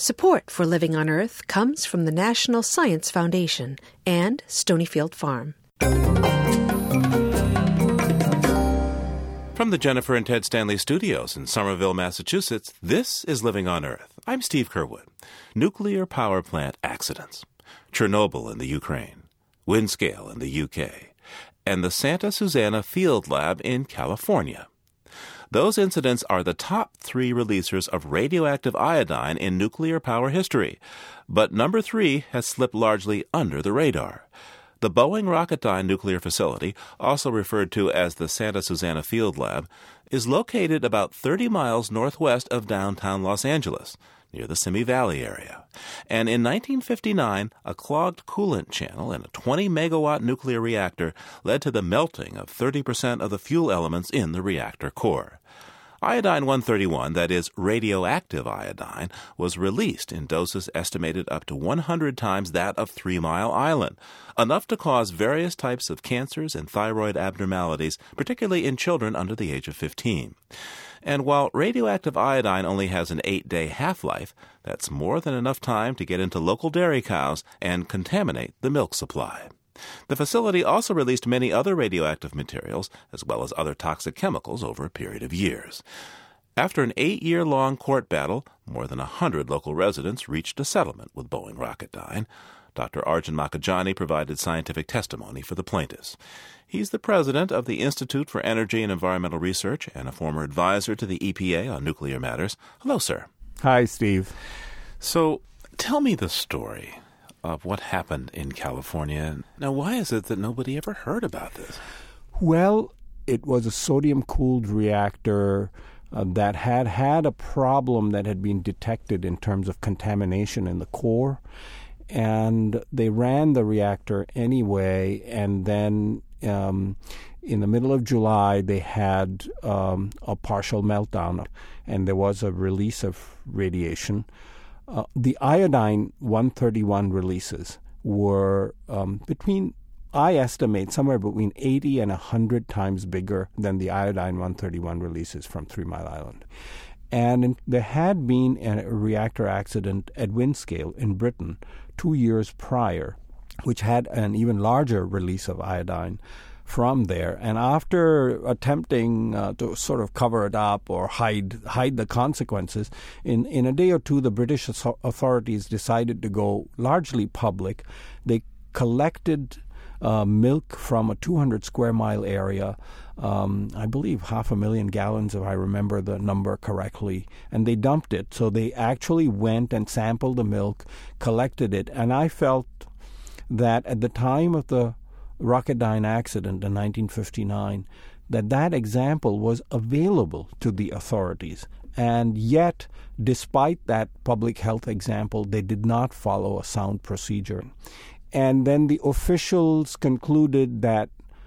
Support for Living on Earth comes from the National Science Foundation and Stonyfield Farm. From the Jennifer and Ted Stanley Studios in Somerville, Massachusetts, this is Living on Earth. I'm Steve Curwood. Nuclear power plant accidents. Chernobyl in the Ukraine. Windscale in the UK. And the Santa Susana Field Lab in California. Those incidents are the top 3 releasers of radioactive iodine in nuclear power history. But number 3 has slipped largely under the radar. The Boeing Rocketdyne nuclear facility, also referred to as the Santa Susana Field Lab, is located about 30 miles northwest of downtown Los Angeles, near the Simi Valley area. And in 1959, a clogged coolant channel in a 20-megawatt nuclear reactor led to the melting of 30% of the fuel elements in the reactor core. Iodine-131, that is, radioactive iodine, was released in doses estimated up to 100 times that of 3 Mile Island, enough to cause various types of cancers and thyroid abnormalities, particularly in children under the age of 15. And while radioactive iodine only has an 8-day half-life, that's more than enough time to get into local dairy cows and contaminate the milk supply. The facility also released many other radioactive materials, as well as other toxic chemicals, over a period of years. After an 8-year-long court battle, more than 100 local residents reached a settlement with Boeing Rocketdyne. Dr. Arjun Makhijani provided scientific testimony for the plaintiffs. He's the president of the Institute for Energy and Environmental Research and a former advisor to the EPA on nuclear matters. Hello, sir. Hi, Steve. So, tell me the story of what happened in California. Now, why is it that nobody ever heard about this? Well, it was a sodium-cooled reactor that had a problem that had been detected in terms of contamination in the core. And they ran the reactor anyway, and then in the middle of July, they had a partial meltdown, and there was a release of radiation. The iodine-131 releases were I estimate, somewhere between 80 and 100 times bigger than the iodine-131 releases from 3 Mile Island. And there had been a reactor accident at Windscale in Britain 2 years prior, which had an even larger release of iodine from there. And after attempting to sort of cover it up or hide the consequences, in a day or two, the British authorities decided to go largely public. They collected milk from a 200-square-mile area, I believe 500,000 gallons, if I remember the number correctly, and they dumped it. So they actually went and sampled the milk, collected it, and I felt that at the time of the Rocketdyne accident in 1959, that example was available to the authorities. And yet, despite that public health example, they did not follow a sound procedure. And then the officials concluded that,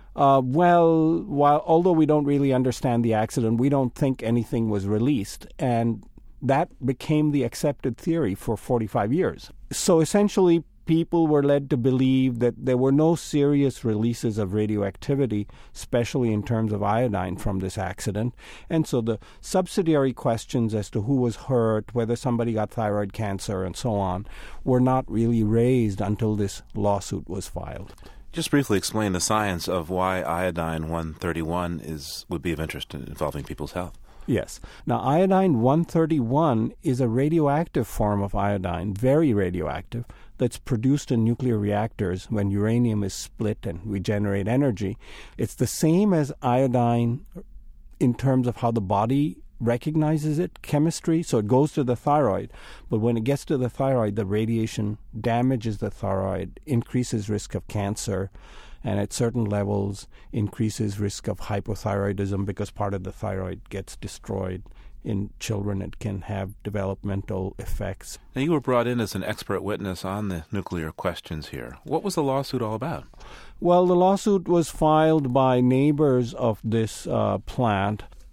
although we don't really understand the accident, we don't think anything was released. And that became the accepted theory for 45 years. So essentially, people were led to believe that there were no serious releases of radioactivity, especially in terms of iodine, from this accident. And so the subsidiary questions as to who was hurt, whether somebody got thyroid cancer, and so on, were not really raised until this lawsuit was filed. Just briefly explain the science of why iodine-131 would be of interest in involving people's health. Yes. Now, iodine-131 is a radioactive form of iodine, very radioactive, that's produced in nuclear reactors when uranium is split and we generate energy. It's the same as iodine in terms of how the body recognizes it, chemistry, so it goes to the thyroid. But when it gets to the thyroid, the radiation damages the thyroid, increases risk of cancer, and at certain levels increases risk of hypothyroidism because part of the thyroid gets destroyed. In children, it can have developmental effects. Now, you were brought in as an expert witness on the nuclear questions here. What was the lawsuit all about? Well, the lawsuit was filed by neighbors of this plant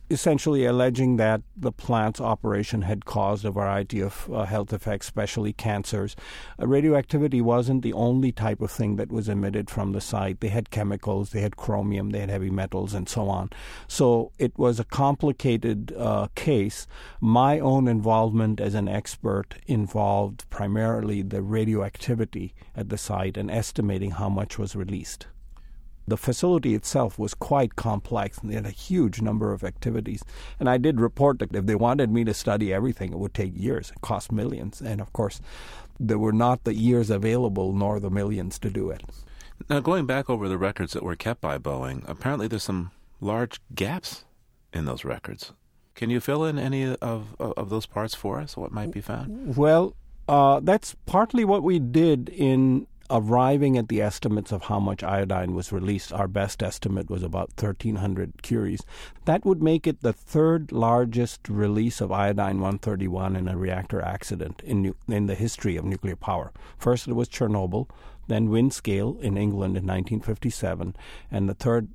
essentially alleging that the plant's operation had caused a variety of health effects, especially cancers. Radioactivity wasn't the only type of thing that was emitted from the site. They had chemicals, they had chromium, they had heavy metals, and so on. So it was a complicated case. My own involvement as an expert involved primarily the radioactivity at the site and estimating how much was released. The facility itself was quite complex, and they had a huge number of activities. And I did report that if they wanted me to study everything, it would take years. It cost millions. And, of course, there were not the years available nor the millions to do it. Now, going back over the records that were kept by Boeing, apparently there's some large gaps in those records. Can you fill in any of those parts for us, what might be found? Well, that's partly what we did in arriving at the estimates of how much iodine was released. Our best estimate was about 1,300 curies. That would make it the third largest release of iodine-131 in a reactor accident in the history of nuclear power. First it was Chernobyl, then Windscale in England in 1957, and the third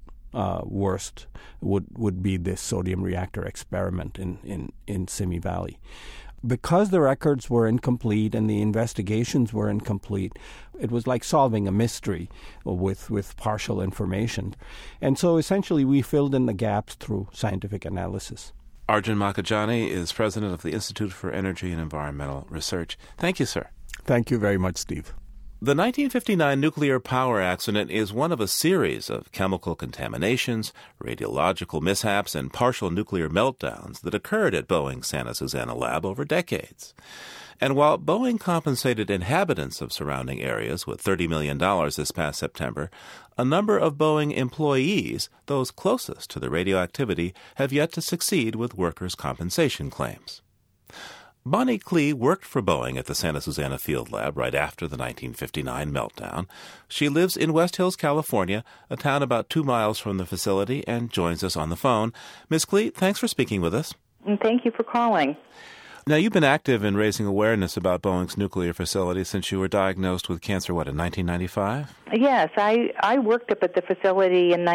worst would be this sodium reactor experiment in Simi Valley. Because the records were incomplete and the investigations were incomplete, it was like solving a mystery with partial information. And so essentially we filled in the gaps through scientific analysis. Arjun Makhijani is president of the Institute for Energy and Environmental Research. Thank you, sir. Thank you very much, Steve. The 1959 nuclear power accident is one of a series of chemical contaminations, radiological mishaps, and partial nuclear meltdowns that occurred at Boeing's Santa Susana lab over decades. And while Boeing compensated inhabitants of surrounding areas with $30 million this past September, a number of Boeing employees, those closest to the radioactivity, have yet to succeed with workers' compensation claims. Bonnie Klee worked for Boeing at the Santa Susana Field Lab right after the 1959 meltdown. She lives in West Hills, California, a town about 2 miles from the facility, and joins us on the phone. Ms. Klee, thanks for speaking with us. And thank you for calling. Now, you've been active in raising awareness about Boeing's nuclear facility since you were diagnosed with cancer, in 1995? Yes, I worked up at the facility in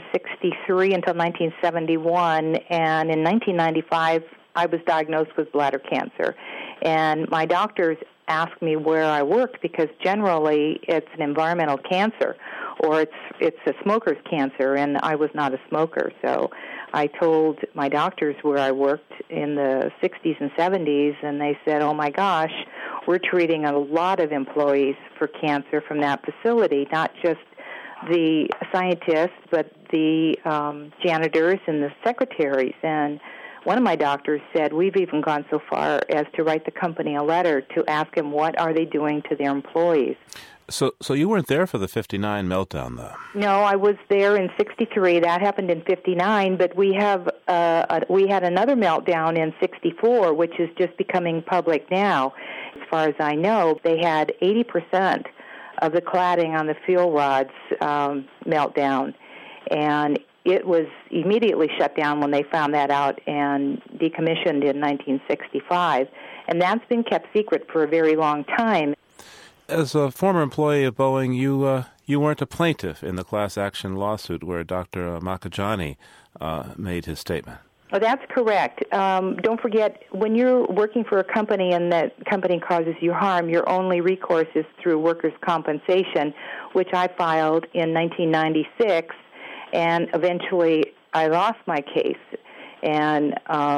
1963 until 1971, and in 1995, I was diagnosed with bladder cancer. And my doctors asked me where I worked because generally it's an environmental cancer or it's a smoker's cancer, and I was not a smoker. So I told my doctors where I worked in the 60s and 70s, and they said, oh my gosh, we're treating a lot of employees for cancer from that facility, not just the scientists, but the janitors and the secretaries. And one of my doctors said, we've even gone so far as to write the company a letter to ask them what are they doing to their employees. So you weren't there for the 59 meltdown, though? No, I was there in 63. That happened in 59, but we had another meltdown in 64, which is just becoming public now. As far as I know, they had 80% of the cladding on the fuel rods meltdown, and it was immediately shut down when they found that out and decommissioned in 1965. And that's been kept secret for a very long time. As a former employee of Boeing, you weren't a plaintiff in the class action lawsuit where Dr. Makhijani made his statement. Oh, that's correct. Don't forget, when you're working for a company and that company causes you harm, your only recourse is through workers' compensation, which I filed in 1996. And eventually, I lost my case. And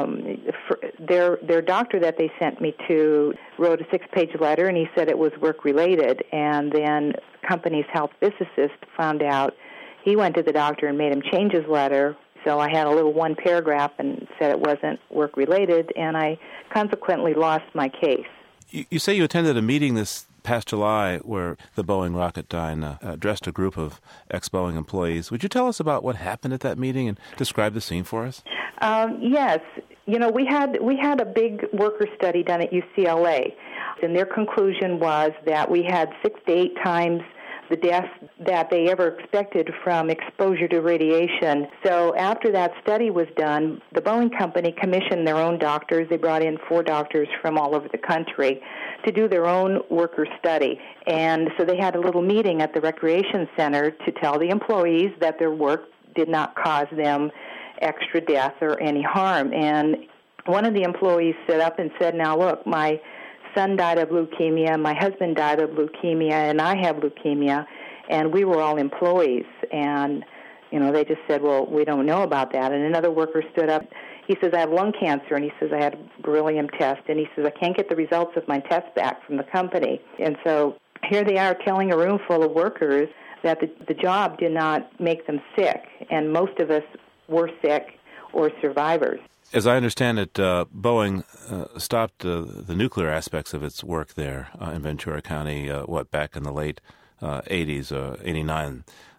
their doctor that they sent me to wrote a 6-page letter, and he said it was work-related. And then the company's health physicist found out. He went to the doctor and made him change his letter. So I had a little one paragraph and said it wasn't work-related, and I consequently lost my case. You say you attended a meeting this past July where the Boeing Rocketdyne addressed a group of ex-Boeing employees. Would you tell us about what happened at that meeting and describe the scene for us? Yes. You know, we had a big worker study done at UCLA, and their conclusion was that we had 6 to 8 times the deaths that they ever expected from exposure to radiation. So after that study was done, the Boeing company commissioned their own doctors. They brought in 4 doctors from all over the country to do their own worker study. And so they had a little meeting at the recreation center to tell the employees that their work did not cause them extra death or any harm. And one of the employees stood up and said, now look, my son died of leukemia, my husband died of leukemia, and I have leukemia, and we were all employees. And, they just said, well, we don't know about that. And another worker stood up. He says, I have lung cancer, and he says, I had a beryllium test, and he says, I can't get the results of my test back from the company. And so here they are telling a room full of workers that the job did not make them sick, and most of us were sick or survivors. As I understand it, Boeing stopped the nuclear aspects of its work there in Ventura County, back in the late 80s, 89.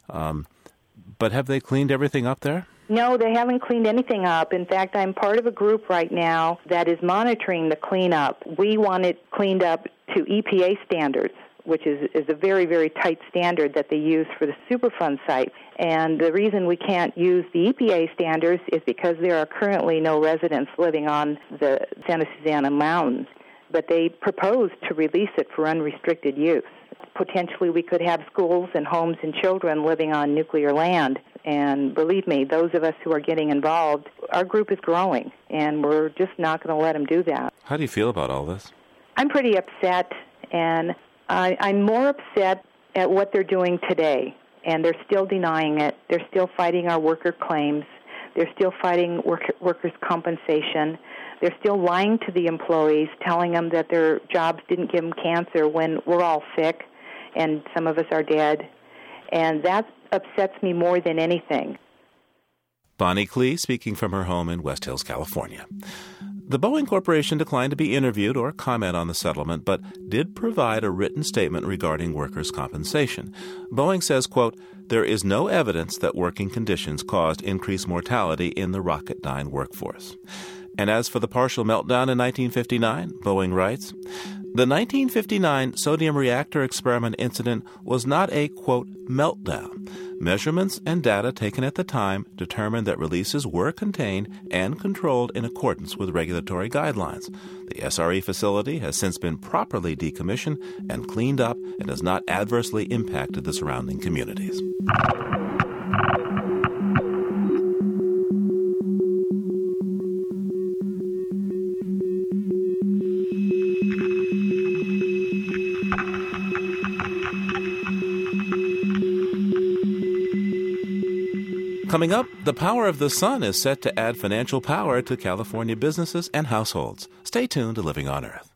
But have they cleaned everything up there? No, they haven't cleaned anything up. In fact, I'm part of a group right now that is monitoring the cleanup. We want it cleaned up to EPA standards, which is a very, very tight standard that they use for the Superfund site. And the reason we can't use the EPA standards is because there are currently no residents living on the Santa Susana Mountain. But they propose to release it for unrestricted use. Potentially we could have schools and homes and children living on nuclear land. And believe me, those of us who are getting involved, our group is growing, and we're just not going to let them do that. How do you feel about all this? I'm pretty upset, and I'm more upset at what they're doing today, and they're still denying it. They're still fighting our worker claims. They're still fighting workers' compensation. They're still lying to the employees, telling them that their jobs didn't give them cancer when we're all sick, and some of us are dead. And that upsets me more than anything. Bonnie Klee speaking from her home in West Hills, California. The Boeing Corporation declined to be interviewed or comment on the settlement, but did provide a written statement regarding workers' compensation. Boeing says, quote, there is no evidence that working conditions caused increased mortality in the Rocketdyne workforce. And as for the partial meltdown in 1959, Boeing writes, the 1959 sodium reactor experiment incident was not a, quote, meltdown. Measurements and data taken at the time determined that releases were contained and controlled in accordance with regulatory guidelines. The SRE facility has since been properly decommissioned and cleaned up and has not adversely impacted the surrounding communities. Coming up, the power of the sun is set to add financial power to California businesses and households. Stay tuned to Living on Earth.